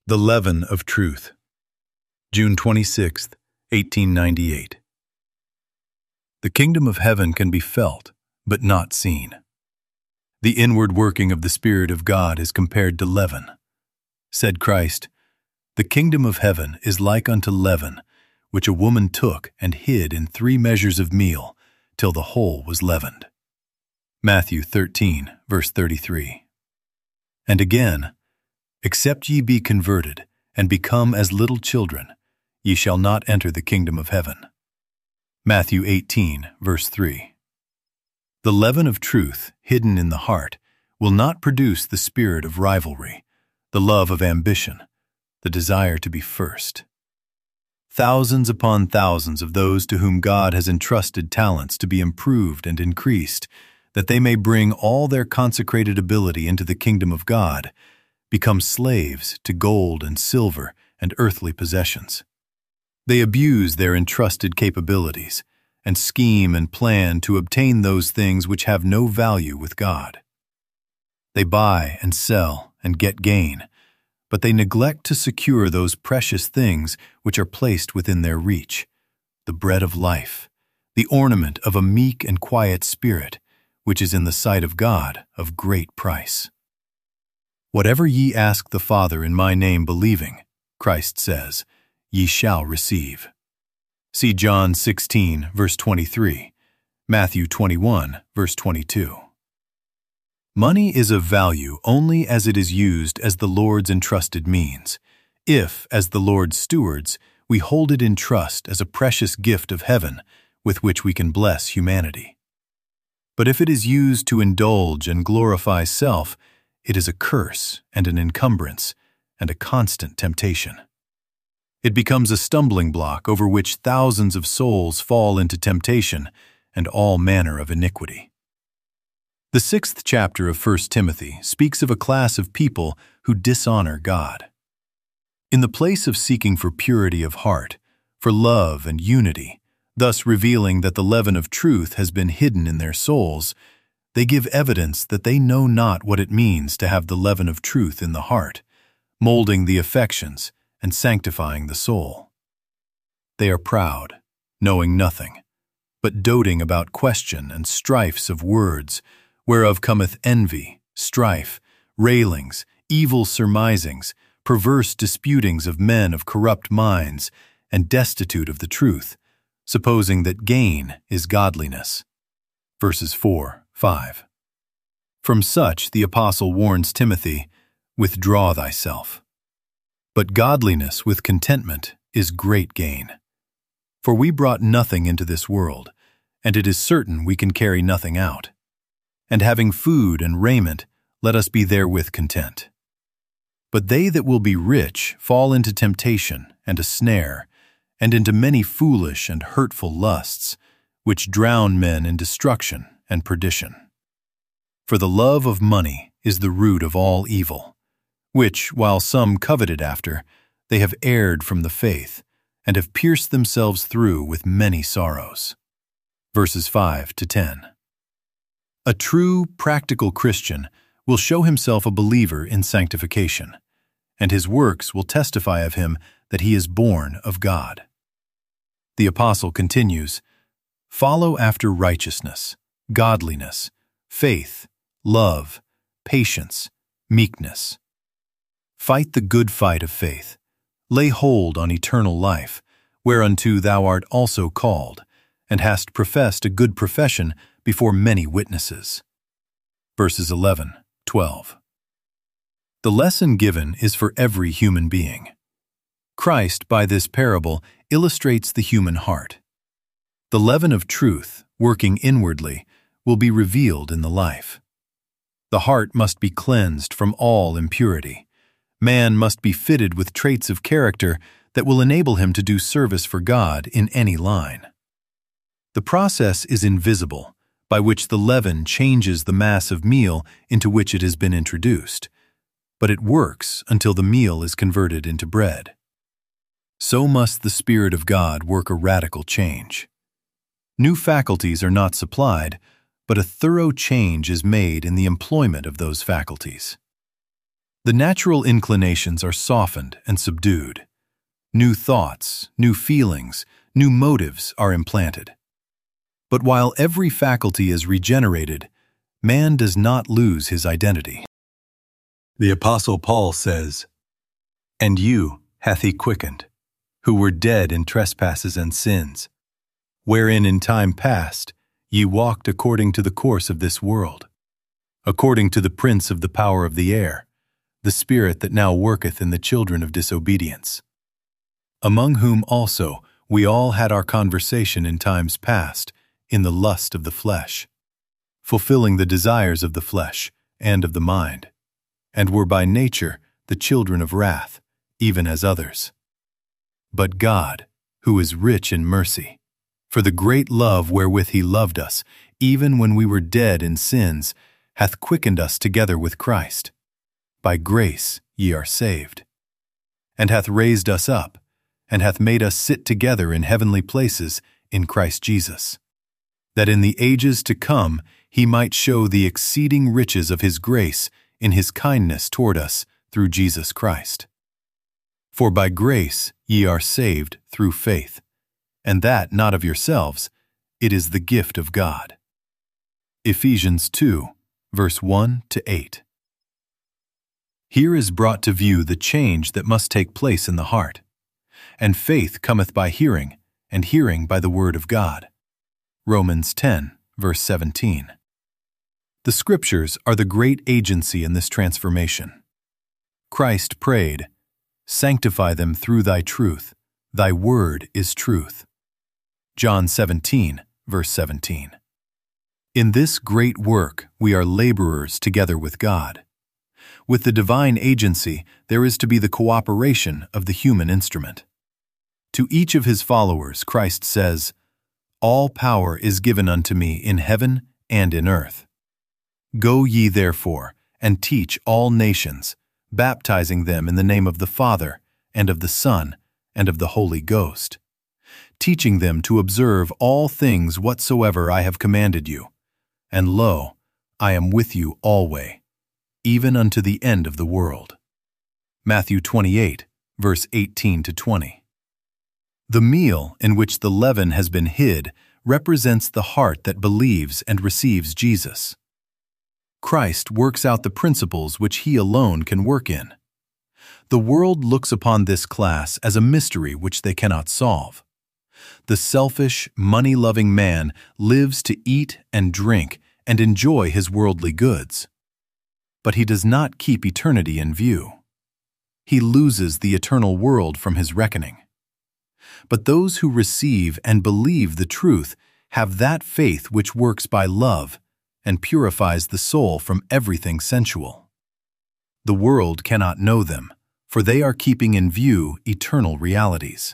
The Leaven of Truth, June 26, 1898. The kingdom of heaven can be felt, but not seen. The inward working of the Spirit of God is compared to leaven. Said Christ, "The kingdom of heaven is like unto leaven, which a woman took and hid in 3 measures of meal, till the whole was leavened." Matthew 13, verse 33. And again, "Except ye be converted, and become as little children, ye shall not enter the kingdom of heaven." Matthew 18, verse 3. The leaven of truth, hidden in the heart, will not produce the spirit of rivalry, the love of ambition, the desire to be first. Thousands upon thousands of those to whom God has entrusted talents to be improved and increased, that they may bring all their consecrated ability into the kingdom of God, become slaves to gold and silver and earthly possessions. They abuse their entrusted capabilities and scheme and plan to obtain those things which have no value with God. They buy and sell and get gain, but they neglect to secure those precious things which are placed within their reach, the bread of life, the ornament of a meek and quiet spirit, which is in the sight of God of great price. "Whatever ye ask the Father in my name believing," Christ says, "ye shall receive." See John 16, verse 23, Matthew 21, verse 22. Money is of value only as it is used as the Lord's entrusted means. If, as the Lord's stewards, we hold it in trust as a precious gift of heaven with which we can bless humanity. But if it is used to indulge and glorify self, it is a curse and an encumbrance and a constant temptation. It becomes a stumbling block over which thousands of souls fall into temptation and all manner of iniquity. The 6th chapter of 1 Timothy speaks of a class of people who dishonor God. In the place of seeking for purity of heart, for love and unity, thus revealing that the leaven of truth has been hidden in their souls, they give evidence that they know not what it means to have the leaven of truth in the heart, molding the affections and sanctifying the soul. They are proud, knowing nothing, but doting about question and strifes of words, whereof cometh envy, strife, railings, evil surmisings, perverse disputings of men of corrupt minds, and destitute of the truth, supposing that gain is godliness. Verses 4, 5. From such the apostle warns Timothy, "Withdraw thyself." But godliness with contentment is great gain. For we brought nothing into this world, and it is certain we can carry nothing out. And having food and raiment, let us be therewith content. But they that will be rich fall into temptation and a snare, and into many foolish and hurtful lusts, which drown men in destruction and perdition. For the love of money is the root of all evil, which, while some coveted after, they have erred from the faith, and have pierced themselves through with many sorrows. Verses 5 to 10. A true, practical Christian will show himself a believer in sanctification, and his works will testify of him that he is born of God. The apostle continues, "Follow after righteousness, godliness, faith, love, patience, meekness. Fight the good fight of faith. Lay hold on eternal life, whereunto thou art also called, and hast professed a good profession before many witnesses." Verses 11, 12. The lesson given is for every human being. Christ, by this parable, illustrates the human heart. The leaven of truth, working inwardly, will be revealed in the life. The heart must be cleansed from all impurity. Man must be fitted with traits of character that will enable him to do service for God in any line. The process is invisible, by which the leaven changes the mass of meal into which it has been introduced, but it works until the meal is converted into bread. So must the Spirit of God work a radical change. New faculties are not supplied, but a thorough change is made in the employment of those faculties. The natural inclinations are softened and subdued. New thoughts, new feelings, new motives are implanted. But while every faculty is regenerated, man does not lose his identity. The Apostle Paul says, "And you hath he quickened, who were dead in trespasses and sins, wherein in time past ye walked according to the course of this world, according to the prince of the power of the air, the spirit that now worketh in the children of disobedience, among whom also we all had our conversation in times past, in the lust of the flesh, fulfilling the desires of the flesh and of the mind, and were by nature the children of wrath, even as others. But God, who is rich in mercy, for the great love wherewith he loved us, even when we were dead in sins, hath quickened us together with Christ. By grace ye are saved, and hath raised us up, and hath made us sit together in heavenly places in Christ Jesus, that in the ages to come he might show the exceeding riches of his grace in his kindness toward us through Jesus Christ. For by grace ye are saved through faith, and that not of yourselves, it is the gift of God." Ephesians 2, verse 1-8. Here is brought to view the change that must take place in the heart. And faith cometh by hearing, and hearing by the word of God. Romans 10, verse 17. The Scriptures are the great agency in this transformation. Christ prayed, "Sanctify them through thy truth. Thy word is truth." John 17, verse 17. In this great work we are laborers together with God. With the divine agency, there is to be the cooperation of the human instrument. To each of his followers, Christ says, "All power is given unto me in heaven and in earth. Go ye therefore, and teach all nations, baptizing them in the name of the Father, and of the Son, and of the Holy Ghost, teaching them to observe all things whatsoever I have commanded you. And lo, I am with you alway, even unto the end of the world." Matthew 28, verse 18-20. The meal in which the leaven has been hid represents the heart that believes and receives Jesus. Christ works out the principles which he alone can work in. The world looks upon this class as a mystery which they cannot solve. The selfish, money-loving man lives to eat and drink and enjoy his worldly goods. But he does not keep eternity in view. He loses the eternal world from his reckoning. But those who receive and believe the truth have that faith which works by love and purifies the soul from everything sensual. The world cannot know them, for they are keeping in view eternal realities.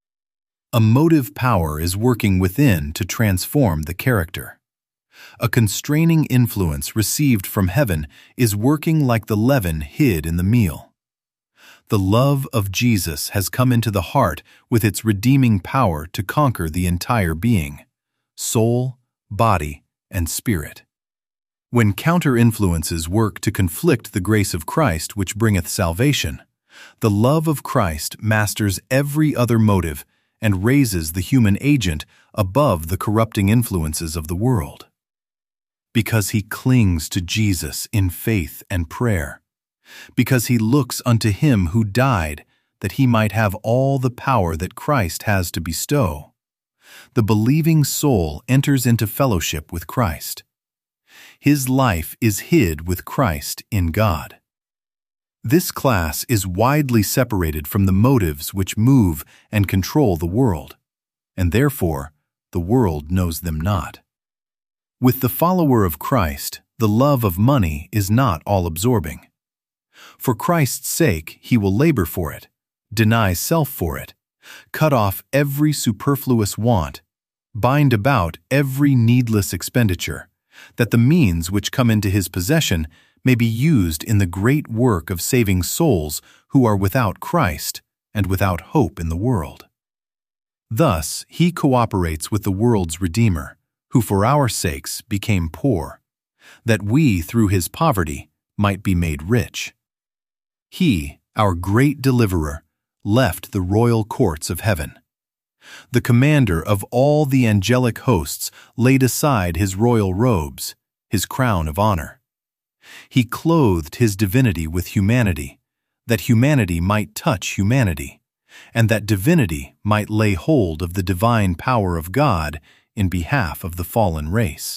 A motive power is working within to transform the character. A constraining influence received from heaven is working like the leaven hid in the meal. The love of Jesus has come into the heart with its redeeming power to conquer the entire being, soul, body, and spirit. When counter-influences work to conflict the grace of Christ which bringeth salvation, the love of Christ masters every other motive and raises the human agent above the corrupting influences of the world. Because he clings to Jesus in faith and prayer, because he looks unto him who died that he might have all the power that Christ has to bestow, the believing soul enters into fellowship with Christ. His life is hid with Christ in God. This class is widely separated from the motives which move and control the world, and therefore the world knows them not. With the follower of Christ, the love of money is not all-absorbing. For Christ's sake, he will labor for it, deny self for it, cut off every superfluous want, bind about every needless expenditure, that the means which come into his possession may be used in the great work of saving souls who are without Christ and without hope in the world. Thus, he cooperates with the world's Redeemer, who for our sakes became poor, that we through his poverty might be made rich. He, our great deliverer, left the royal courts of heaven. The commander of all the angelic hosts laid aside his royal robes, his crown of honor. He clothed his divinity with humanity, that humanity might touch humanity, and that divinity might lay hold of the divine power of God in behalf of the fallen race.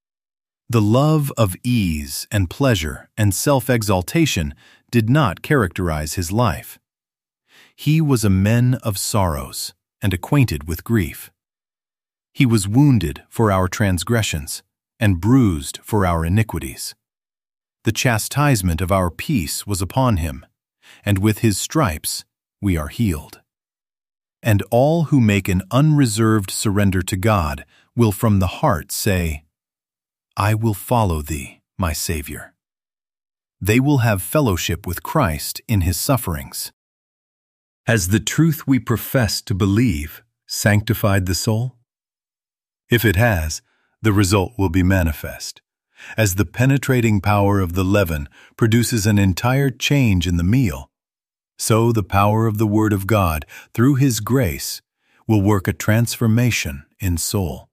The love of ease and pleasure and self-exaltation did not characterize his life. He was a man of sorrows and acquainted with grief. He was wounded for our transgressions and bruised for our iniquities. The chastisement of our peace was upon him, and with his stripes we are healed. And all who make an unreserved surrender to God will from the heart say, I will follow thee, my Savior. They will have fellowship with Christ in his sufferings. Has the truth we profess to believe sanctified the soul? If it has, the result will be manifest. As the penetrating power of the leaven produces an entire change in the meal, so the power of the Word of God, through His grace, will work a transformation in soul.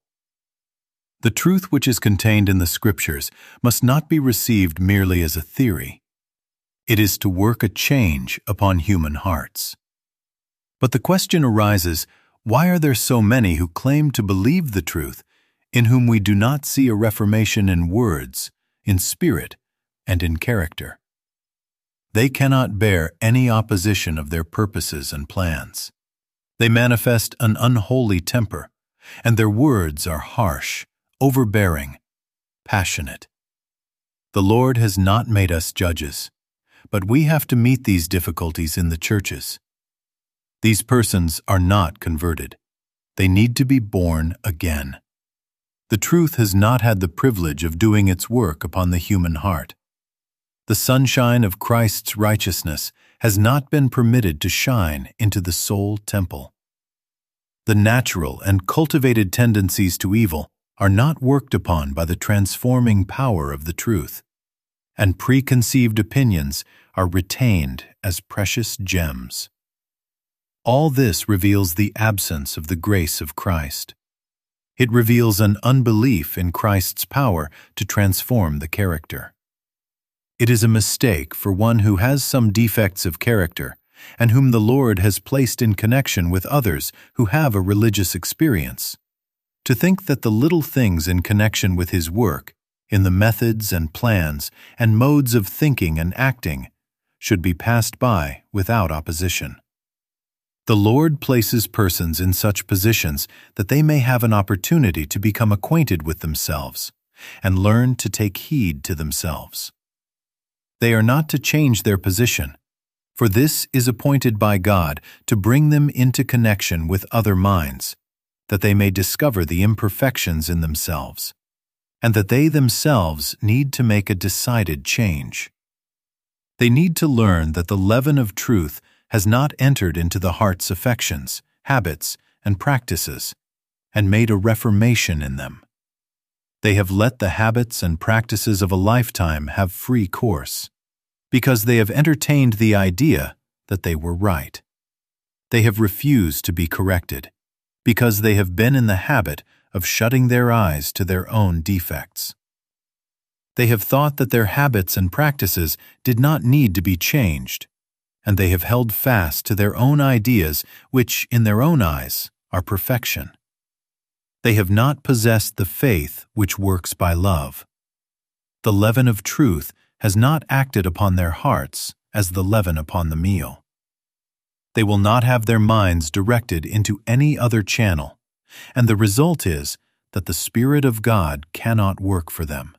The truth which is contained in the Scriptures must not be received merely as a theory. It is to work a change upon human hearts. But the question arises, why are there so many who claim to believe the truth, in whom we do not see a reformation in words, in spirit, and in character? They cannot bear any opposition of their purposes and plans. They manifest an unholy temper, and their words are harsh, overbearing, passionate. The Lord has not made us judges, but we have to meet these difficulties in the churches. These persons are not converted. They need to be born again. The truth has not had the privilege of doing its work upon the human heart. The sunshine of Christ's righteousness has not been permitted to shine into the soul temple. The natural and cultivated tendencies to evil are not worked upon by the transforming power of the truth, and preconceived opinions are retained as precious gems. All this reveals the absence of the grace of Christ. It reveals an unbelief in Christ's power to transform the character. It is a mistake for one who has some defects of character and whom the Lord has placed in connection with others who have a religious experience, to think that the little things in connection with his work, in the methods and plans and modes of thinking and acting, should be passed by without opposition. The Lord places persons in such positions that they may have an opportunity to become acquainted with themselves and learn to take heed to themselves. They are not to change their position, for this is appointed by God to bring them into connection with other minds, that they may discover the imperfections in themselves, and that they themselves need to make a decided change. They need to learn that the leaven of truth has not entered into the heart's affections, habits, and practices, and made a reformation in them. They have let the habits and practices of a lifetime have free course, because they have entertained the idea that they were right. They have refused to be corrected, because they have been in the habit of shutting their eyes to their own defects. They have thought that their habits and practices did not need to be changed, and they have held fast to their own ideas, which, in their own eyes, are perfection. They have not possessed the faith which works by love. The leaven of truth has not acted upon their hearts as the leaven upon the meal. They will not have their minds directed into any other channel, and the result is that the Spirit of God cannot work for them.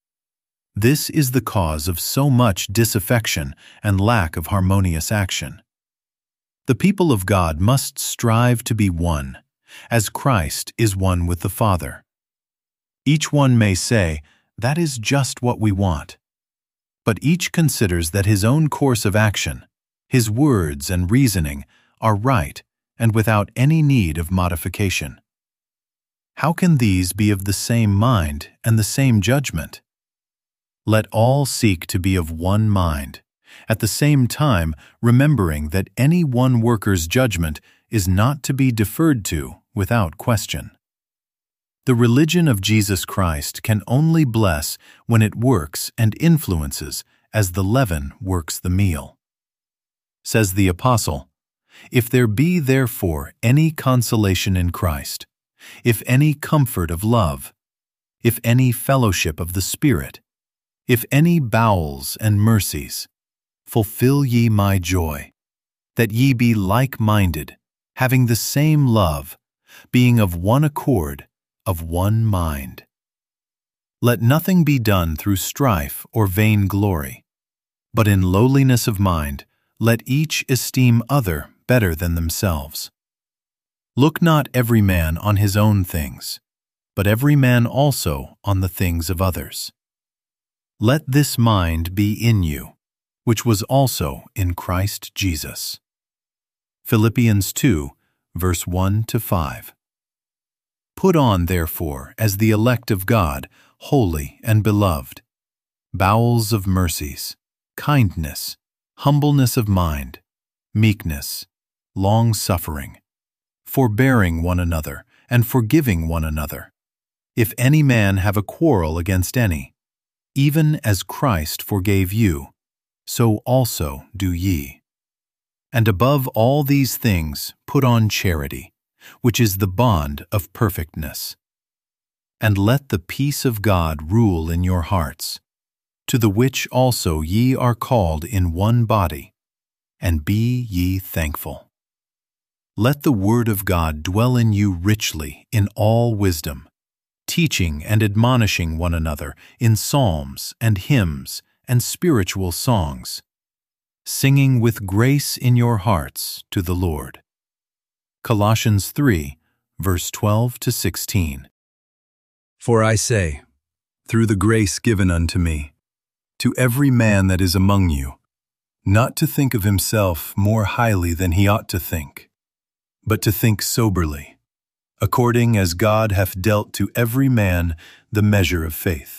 This is the cause of so much disaffection and lack of harmonious action. The people of God must strive to be one, as Christ is one with the Father. Each one may say, "That is just what we want." But each considers that his own course of action, his words and reasoning, are right and without any need of modification. How can these be of the same mind and the same judgment? Let all seek to be of one mind, at the same time remembering that any one worker's judgment is not to be deferred to without question. The religion of Jesus Christ can only bless when it works and influences as the leaven works the meal. Says the Apostle, "If there be therefore any consolation in Christ, if any comfort of love, if any fellowship of the Spirit, if any bowels and mercies, fulfill ye my joy, that ye be like-minded, having the same love, being of one accord, of one mind. Let nothing be done through strife or vain glory, but in lowliness of mind let each esteem other better than themselves. Look not every man on his own things, but every man also on the things of others. Let this mind be in you, which was also in Christ Jesus." Philippians 2, verse 1-5. Put on, therefore, as the elect of God, holy and beloved, bowels of mercies, kindness, humbleness of mind, meekness, long-suffering, forbearing one another, and forgiving one another. If any man have a quarrel against any, even as Christ forgave you, so also do ye. And above all these things put on charity, which is the bond of perfectness. And let the peace of God rule in your hearts, to the which also ye are called in one body, and be ye thankful. Let the word of God dwell in you richly in all wisdom, teaching and admonishing one another in psalms and hymns and spiritual songs, singing with grace in your hearts to the Lord. Colossians 3, verse 12-16. For I say, through the grace given unto me, to every man that is among you, not to think of himself more highly than he ought to think, but to think soberly, according as God hath dealt to every man the measure of faith.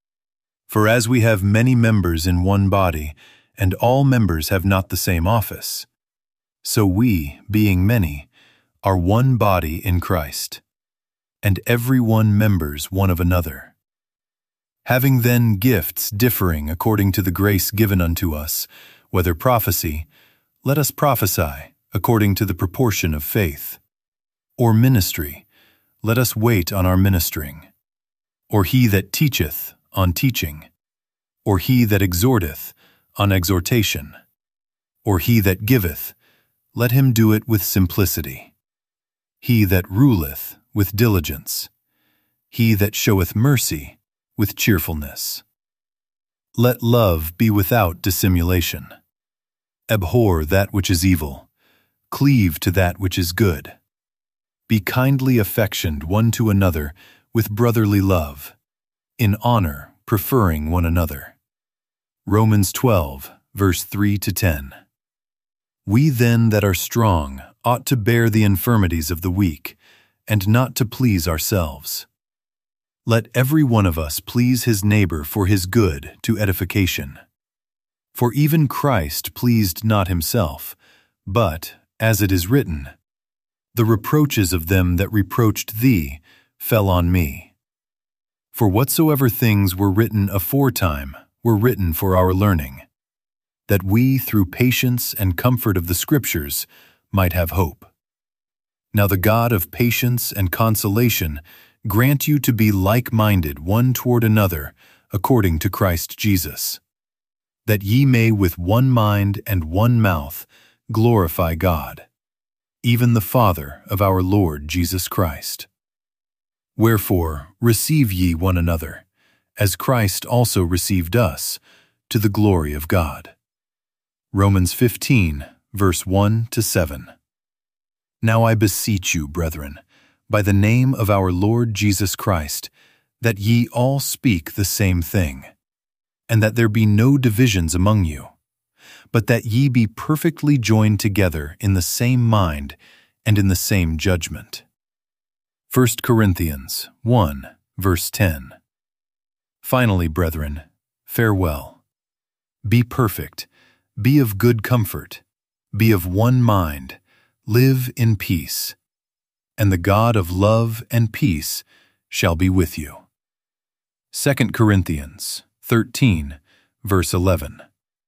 For as we have many members in one body, and all members have not the same office, so we, being many, are one body in Christ, and every one members one of another. Having then gifts differing according to the grace given unto us, whether prophecy, let us prophesy according to the proportion of faith, or ministry, let us wait on our ministering, or he that teacheth on teaching, or he that exhorteth on exhortation, or he that giveth, let him do it with simplicity. He that ruleth with diligence, he that showeth mercy with cheerfulness. Let love be without dissimulation. Abhor that which is evil, cleave to that which is good. Be kindly affectioned one to another with brotherly love, in honor preferring one another. Romans 12, verse 3-10. We then that are strong ought to bear the infirmities of the weak, and not to please ourselves. Let every one of us please his neighbor for his good to edification. For even Christ pleased not himself, but, as it is written, the reproaches of them that reproached thee fell on me. For whatsoever things were written aforetime were written for our learning, that we through patience and comfort of the Scriptures might have hope. Now the God of patience and consolation grant you to be like-minded one toward another according to Christ Jesus, that ye may with one mind and one mouth glorify God, even the Father of our Lord Jesus Christ. Wherefore receive ye one another, as Christ also received us, to the glory of God. Romans 15, verse 1-7. Now I beseech you, brethren, by the name of our Lord Jesus Christ, that ye all speak the same thing, and that there be no divisions among you, but that ye be perfectly joined together in the same mind and in the same judgment. 1 Corinthians 1, verse 10. Finally, brethren, farewell. Be perfect, Be of good comfort, be of one mind, live in peace, and the God of love and peace shall be with you. 2 Corinthians 13, verse 11.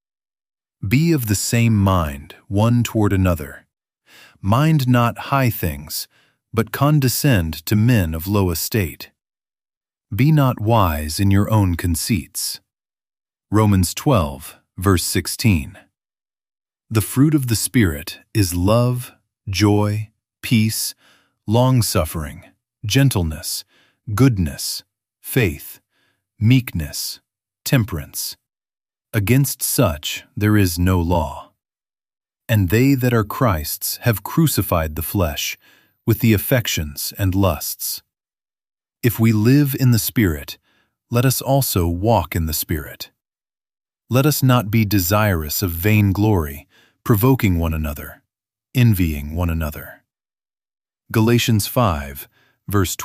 Be of the same mind one toward another. Mind not high things, but condescend to men of low estate. Be not wise in your own conceits. Romans 12, verse 16. The fruit of the Spirit is love, joy, peace, long-suffering, gentleness, goodness, faith, meekness, temperance. Against such there is no law. And they that are Christ's have crucified the flesh with the affections and lusts. If we live in the Spirit, let us also walk in the Spirit. Let us not be desirous of vain glory, provoking one another, envying one another. Galatians 5, verse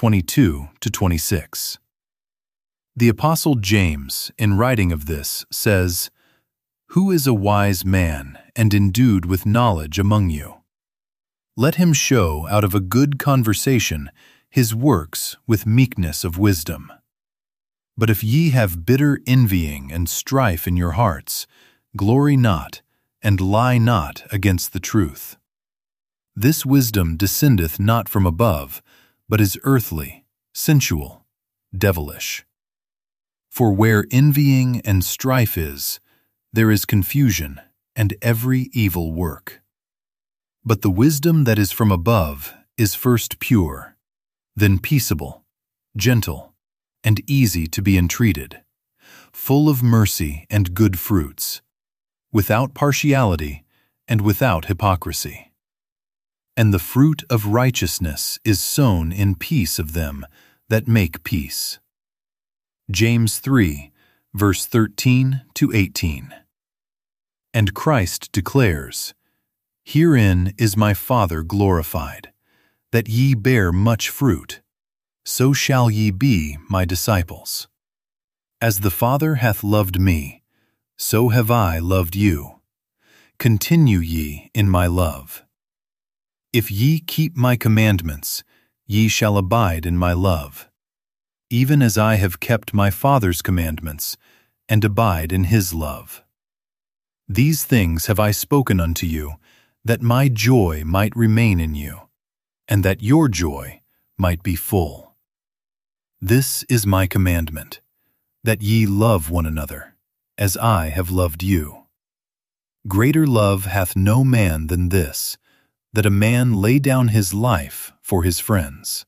22-26. The Apostle James, in writing of this, says, "Who is a wise man and endued with knowledge among you? Let him show out of a good conversation his works with meekness of wisdom. But if ye have bitter envying and strife in your hearts, glory not, and lie not against the truth. This wisdom descendeth not from above, but is earthly, sensual, devilish. For where envying and strife is, there is confusion and every evil work. But the wisdom that is from above is first pure, then peaceable, gentle, and easy to be entreated, full of mercy and good fruits, without partiality and without hypocrisy. And the fruit of righteousness is sown in peace of them that make peace." James 3, verse 13-18. And Christ declares, "Herein is my Father glorified, that ye bear much fruit, so shall ye be my disciples. As the Father hath loved me, so have I loved you. Continue ye in my love. If ye keep my commandments, ye shall abide in my love, even as I have kept my Father's commandments, and abide in his love. These things have I spoken unto you, that my joy might remain in you, and that your joy might be full. This is my commandment, that ye love one another, as I have loved you. Greater love hath no man than this, that a man lay down his life for his friends.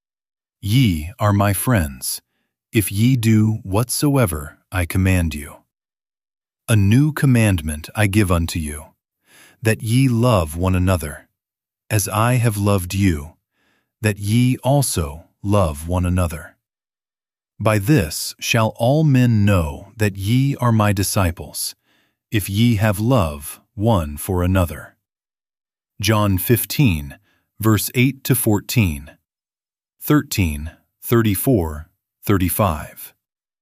Ye are my friends, if ye do whatsoever I command you. A new commandment I give unto you, that ye love one another, as I have loved you, that ye also love one another. By this shall all men know that ye are my disciples, if ye have love one for another." John 15, verse 8-14. 13, 34, 35.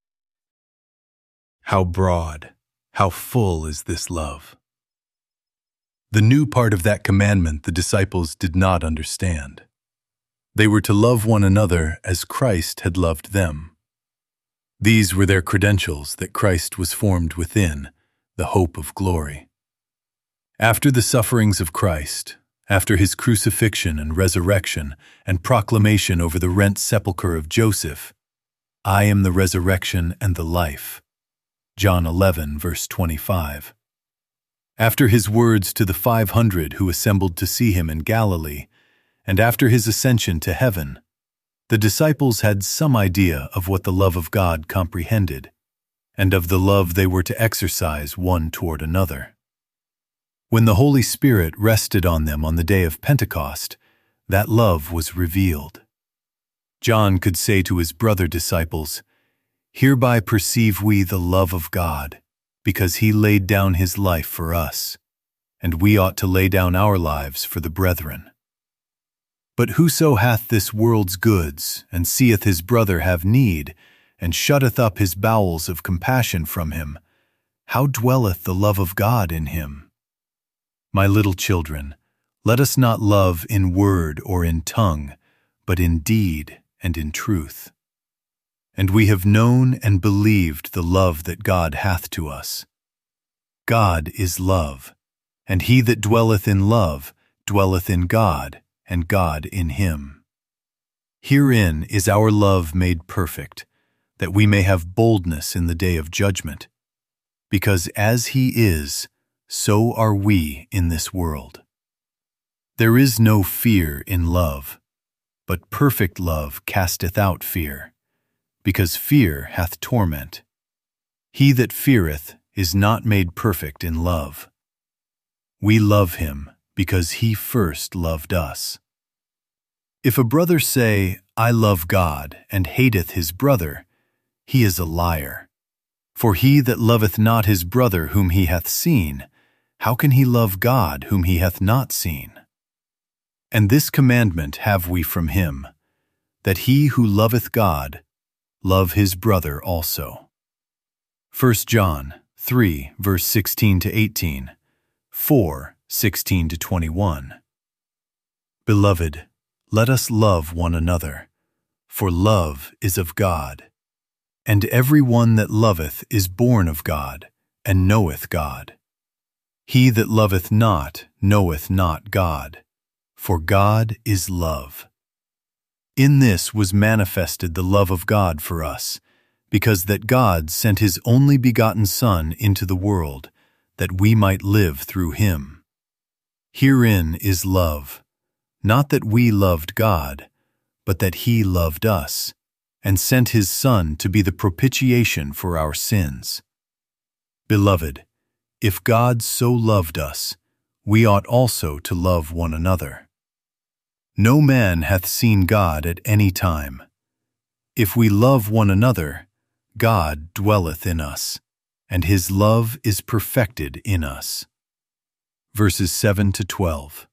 How broad, how full is this love! The new part of that commandment the disciples did not understand. They were to love one another as Christ had loved them. These were their credentials that Christ was formed within, the hope of glory. After the sufferings of Christ, after his crucifixion and resurrection and proclamation over the rent sepulchre of Joseph, "I am the resurrection and the life." John 11, verse 25. After his words to the 500 who assembled to see him in Galilee, and after his ascension to heaven, the disciples had some idea of what the love of God comprehended, and of the love they were to exercise one toward another. When the Holy Spirit rested on them on the day of Pentecost, that love was revealed. John could say to his brother disciples, "Hereby perceive we the love of God, because he laid down his life for us, and we ought to lay down our lives for the brethren. But whoso hath this world's goods, and seeth his brother have need, and shutteth up his bowels of compassion from him, how dwelleth the love of God in him? My little children, let us not love in word or in tongue, but in deed and in truth. And we have known and believed the love that God hath to us. God is love, and he that dwelleth in love dwelleth in God, and God in him. Herein is our love made perfect, that we may have boldness in the day of judgment. Because as he is, so are we in this world. There is no fear in love, but perfect love casteth out fear, because fear hath torment. He that feareth is not made perfect in love. We love him because he first loved us. If a brother say, I love God, and hateth his brother, he is a liar. For he that loveth not his brother whom he hath seen, how can he love God whom he hath not seen? And this commandment have we from him, that he who loveth God love his brother also. 1 John 3, verse 16 to 18, 4, 16 to 21. Beloved, let us love one another, for love is of God. And every one that loveth is born of God, and knoweth God. He that loveth not knoweth not God, for God is love. In this was manifested the love of God for us, because that God sent his only begotten Son into the world, that we might live through him. Herein is love, not that we loved God, but that he loved us, and sent his Son to be the propitiation for our sins. Beloved, if God so loved us, we ought also to love one another. No man hath seen God at any time. If we love one another, God dwelleth in us, and his love is perfected in us. Verses 7 to 12.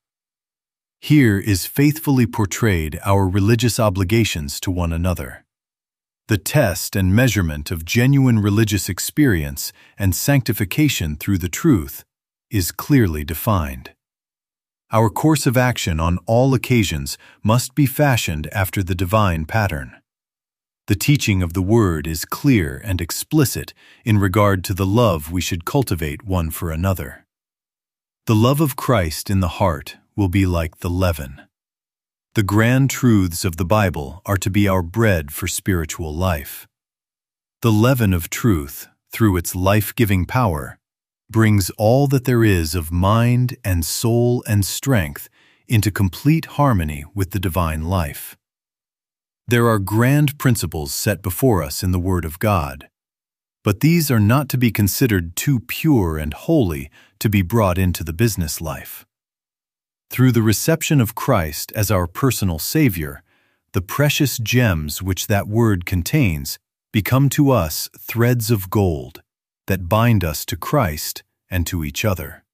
Here is faithfully portrayed our religious obligations to one another. The test and measurement of genuine religious experience and sanctification through the truth is clearly defined. Our course of action on all occasions must be fashioned after the divine pattern. The teaching of the Word is clear and explicit in regard to the love we should cultivate one for another. The love of Christ in the heart will be like the leaven. The grand truths of the Bible are to be our bread for spiritual life. The leaven of truth, through its life-giving power, brings all that there is of mind and soul and strength into complete harmony with the divine life. There are grand principles set before us in the Word of God, but these are not to be considered too pure and holy to be brought into the business life. Through the reception of Christ as our personal Savior, the precious gems which that Word contains become to us threads of gold that bind us to Christ and to each other.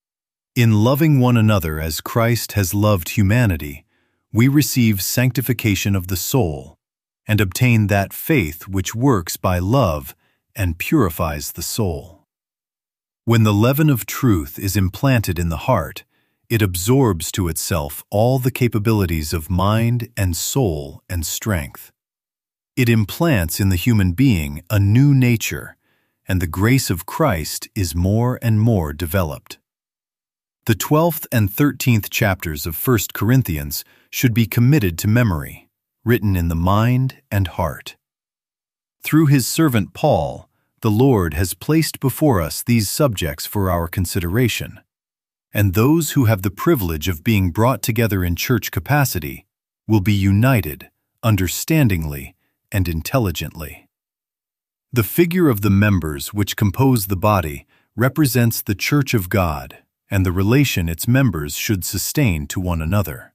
In loving one another as Christ has loved humanity, we receive sanctification of the soul and obtain that faith which works by love and purifies the soul. When the leaven of truth is implanted in the heart, it absorbs to itself all the capabilities of mind and soul and strength. It implants in the human being a new nature, and the grace of Christ is more and more developed. The 12th and 13th chapters of 1 Corinthians should be committed to memory, written in the mind and heart. Through his servant Paul, the Lord has placed before us these subjects for our consideration, and those who have the privilege of being brought together in church capacity will be united, understandingly and intelligently. The figure of the members which compose the body represents the Church of God and the relation its members should sustain to one another.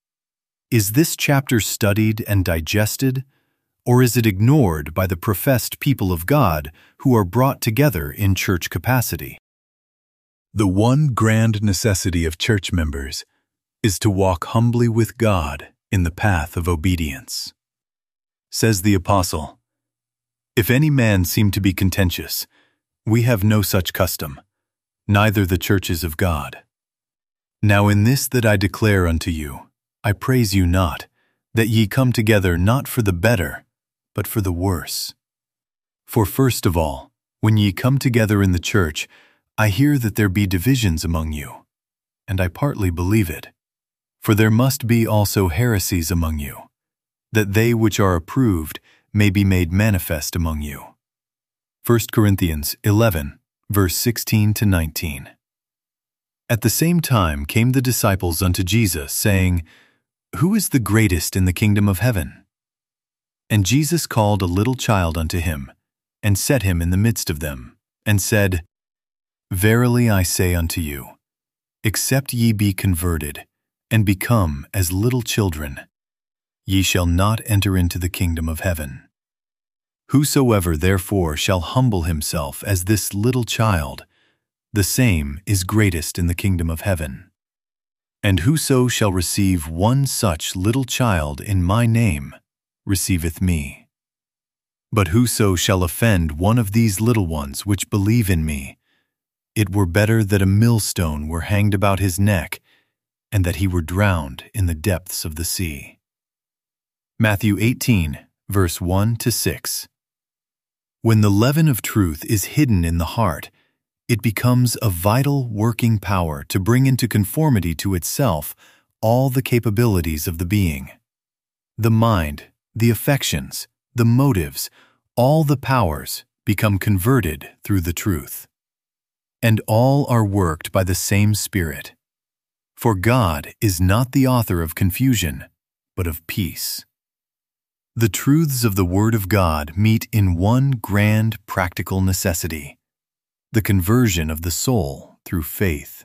Is this chapter studied and digested, or is it ignored by the professed people of God who are brought together in church capacity? The one grand necessity of church members is to walk humbly with God in the path of obedience. Says the Apostle, "If any man seem to be contentious, We have no such custom, neither the churches of God. Now in this that I declare unto you, I praise you not, that ye come together not for the better, but for the worse. For first of all, when ye come together in the church, I hear that there be divisions among you, and I partly believe it. For there must be also heresies among you, that they which are approved may be made manifest among you. 1 Corinthians 11, verse 16 to 19. At the same time came the disciples unto Jesus, saying, Who is the greatest in the kingdom of heaven? And Jesus called a little child unto him, and set him in the midst of them, and said, Verily I say unto you, except ye be converted, and become as little children, ye shall not enter into the kingdom of heaven. Whosoever therefore shall humble himself as this little child, the same is greatest in the kingdom of heaven. And whoso shall receive one such little child in my name, receiveth me. But whoso shall offend one of these little ones which believe in me, it were better that a millstone were hanged about his neck, and that he were drowned in the depths of the sea. Matthew 18, verse 1 to 6. When the leaven of truth is hidden in the heart, it becomes a vital working power to bring into conformity to itself all the capabilities of the being. The mind, the affections, the motives, all the powers become converted through the truth. And all are worked by the same Spirit. For God is not the author of confusion, but of peace. The truths of the Word of God meet in one grand practical necessity, the conversion of the soul through faith.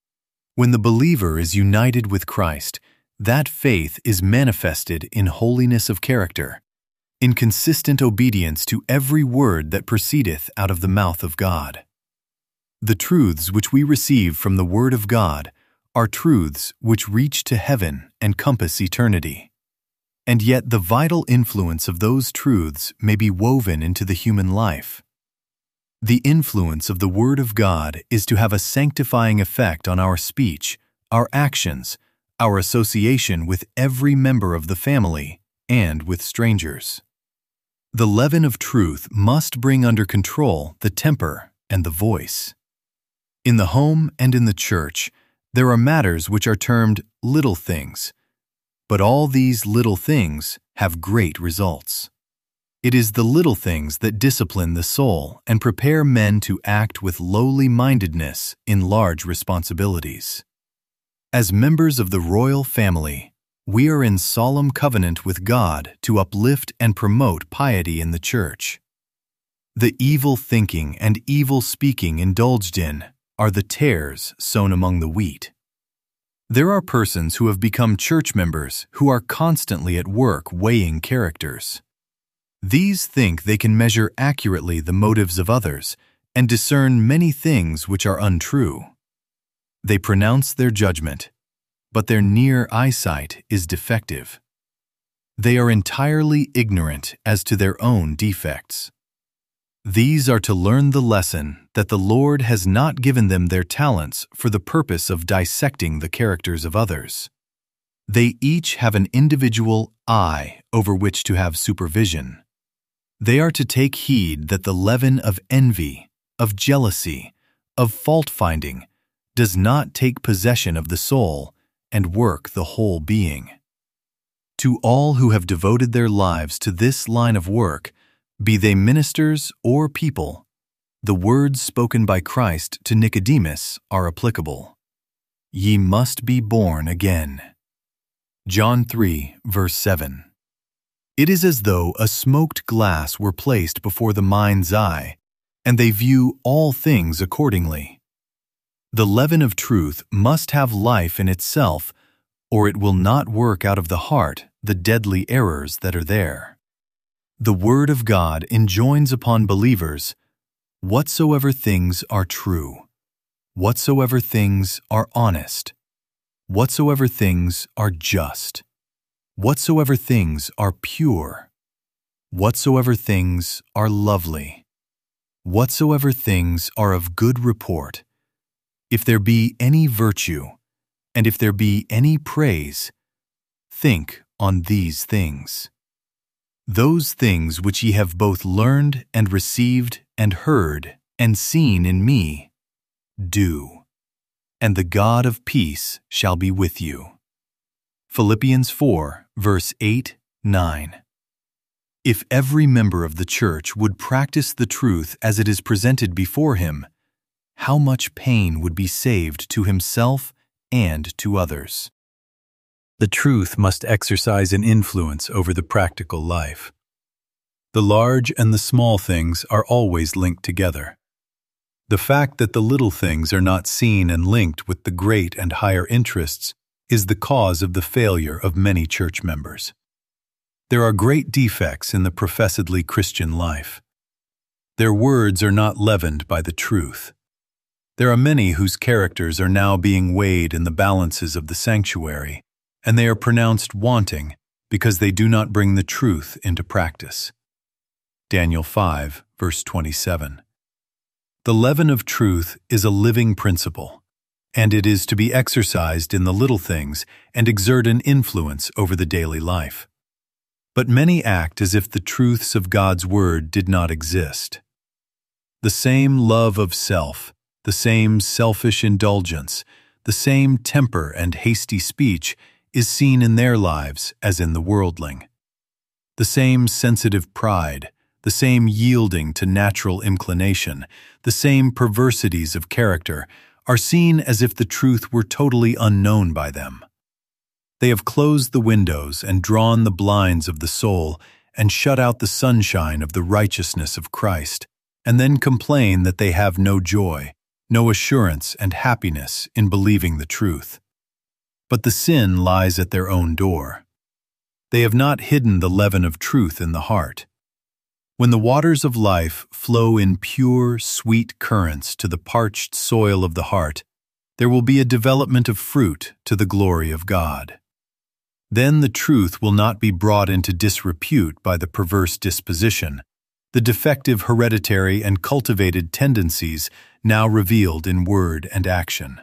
When the believer is united with Christ, that faith is manifested in holiness of character, in consistent obedience to every word that proceedeth out of the mouth of God. The truths which we receive from the Word of God are truths which reach to heaven and compass eternity. And yet the vital influence of those truths may be woven into the human life. The influence of the Word of God is to have a sanctifying effect on our speech, our actions, our association with every member of the family, and with strangers. The leaven of truth must bring under control the temper and the voice. In the home and in the church, there are matters which are termed little things, but all these little things have great results. It is the little things that discipline the soul and prepare men to act with lowly mindedness in large responsibilities. As members of the royal family, we are in solemn covenant with God to uplift and promote piety in the church. The evil thinking and evil speaking indulged in are the tares sown among the wheat. There are persons who have become church members who are constantly at work weighing characters. These think they can measure accurately the motives of others and discern many things which are untrue. They pronounce their judgment, but their near eyesight is defective. They are entirely ignorant as to their own defects. These are to learn the lesson that the Lord has not given them their talents for the purpose of dissecting the characters of others. They each have an individual eye over which to have supervision. They are to take heed that the leaven of envy, of jealousy, of fault-finding does not take possession of the soul and work the whole being. To all who have devoted their lives to this line of work, be they ministers or people, the words spoken by Christ to Nicodemus are applicable. Ye must be born again. John 3, verse 7. It is as though a smoked glass were placed before the mind's eye, and they view all things accordingly. The leaven of truth must have life in itself, or it will not work out of the heart the deadly errors that are there. The Word of God enjoins upon believers, whatsoever things are true, whatsoever things are honest, whatsoever things are just, whatsoever things are pure, whatsoever things are lovely, whatsoever things are of good report, if there be any virtue, and if there be any praise, think on these things. Those things which ye have both learned and received and heard and seen in me, do, and the God of peace shall be with you. Philippians 4, verse 8, 9. If every member of the church would practice the truth as it is presented before him, how much pain would be saved to himself and to others. The truth must exercise an influence over the practical life. The large and the small things are always linked together. The fact that the little things are not seen and linked with the great and higher interests is the cause of the failure of many church members. There are great defects in the professedly Christian life. Their words are not leavened by the truth. There are many whose characters are now being weighed in the balances of the sanctuary, and they are pronounced wanting because they do not bring the truth into practice. Daniel 5, verse 27. The leaven of truth is a living principle, and it is to be exercised in the little things and exert an influence over the daily life. But many act as if the truths of God's word did not exist. The same love of self, the same selfish indulgence, the same temper and hasty speech is seen in their lives as in the worldling. The same sensitive pride, the same yielding to natural inclination, the same perversities of character are seen as if the truth were totally unknown by them. They have closed the windows and drawn the blinds of the soul and shut out the sunshine of the righteousness of Christ, and then complain that they have no joy, no assurance and happiness in believing the truth. But the sin lies at their own door. They have not hidden the leaven of truth in the heart. When the waters of life flow in pure, sweet currents to the parched soil of the heart, there will be a development of fruit to the glory of God. Then the truth will not be brought into disrepute by the perverse disposition, the defective hereditary and cultivated tendencies now revealed in word and action.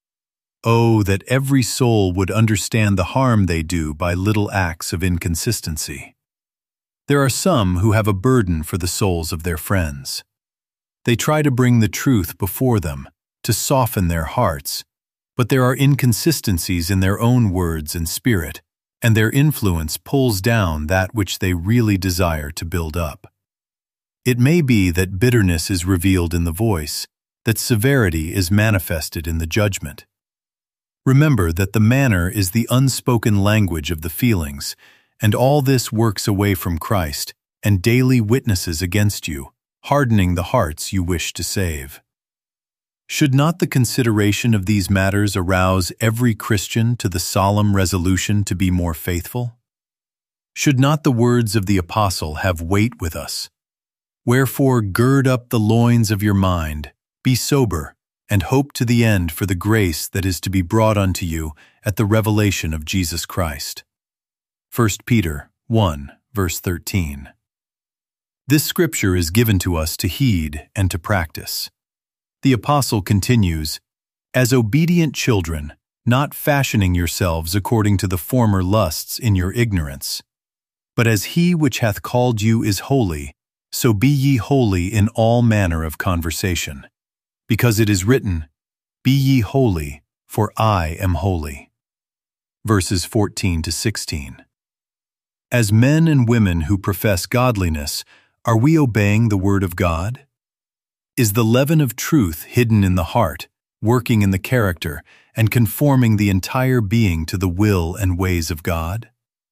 Oh, that every soul would understand the harm they do by little acts of inconsistency. There are some who have a burden for the souls of their friends. They try to bring the truth before them, to soften their hearts, but there are inconsistencies in their own words and spirit, and their influence pulls down that which they really desire to build up. It may be that bitterness is revealed in the voice, that severity is manifested in the judgment. Remember that the manner is the unspoken language of the feelings, and all this works away from Christ and daily witnesses against you, hardening the hearts you wish to save. Should not the consideration of these matters arouse every Christian to the solemn resolution to be more faithful? Should not the words of the apostle have weight with us? Wherefore gird up the loins of your mind, be sober, and hope to the end for the grace that is to be brought unto you at the revelation of Jesus Christ. 1 Peter 1, verse 13. This scripture is given to us to heed and to practice. The apostle continues, "As obedient children, not fashioning yourselves according to the former lusts in your ignorance. But as he which hath called you is holy, so be ye holy in all manner of conversation. Because it is written, Be ye holy, for I am holy." Verses 14 to 16. As men and women who profess godliness, are we obeying the word of God? Is the leaven of truth hidden in the heart, working in the character, and conforming the entire being to the will and ways of God?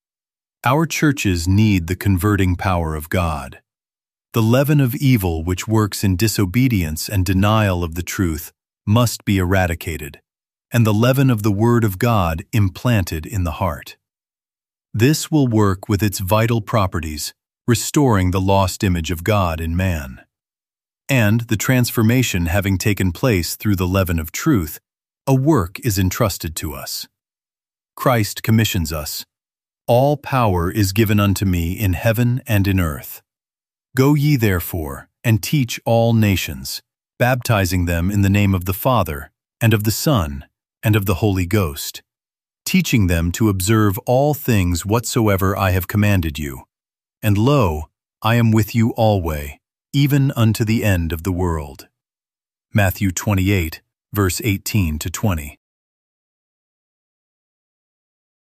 Our churches need the converting power of God. The leaven of evil which works in disobedience and denial of the truth must be eradicated, and the leaven of the Word of God implanted in the heart. This will work with its vital properties, restoring the lost image of God in man. And, the transformation having taken place through the leaven of truth, a work is entrusted to us. Christ commissions us, "All power is given unto me in heaven and in earth. Go ye therefore, and teach all nations, baptizing them in the name of the Father, and of the Son, and of the Holy Ghost, teaching them to observe all things whatsoever I have commanded you. And lo, I am with you alway, even unto the end of the world. Matthew 28, verse 18 to 20.